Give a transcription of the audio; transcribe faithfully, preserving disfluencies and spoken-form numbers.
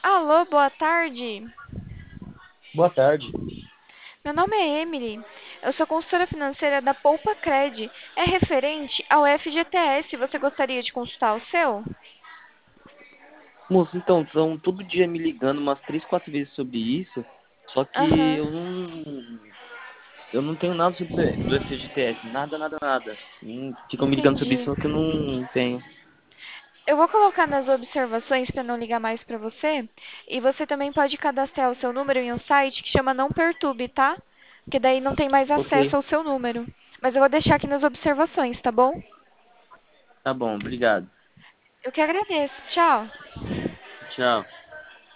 Alô, boa tarde. Boa tarde. Meu nome é Emily. Eu sou consultora financeira da Poupa Cred. É referente ao F G T S. Você gostaria de consultar o seu? Moço, então, estão todo dia me ligando umas três, quatro vezes sobre isso, só que Aham, eu não, eu não tenho nada sobre do F G T S, nada, nada, nada. Hum, Ficam me ligando sobre isso, entendi. só que eu não tenho. Eu vou colocar nas observações para não ligar mais para você. E você também pode cadastrar o seu número em um site que chama Não Perturbe, tá? Porque daí não tem mais Ok, acesso ao seu número. Mas eu vou deixar aqui nas observações, tá bom? tá bom, obrigado. Eu que agradeço. Tchau. Tchau.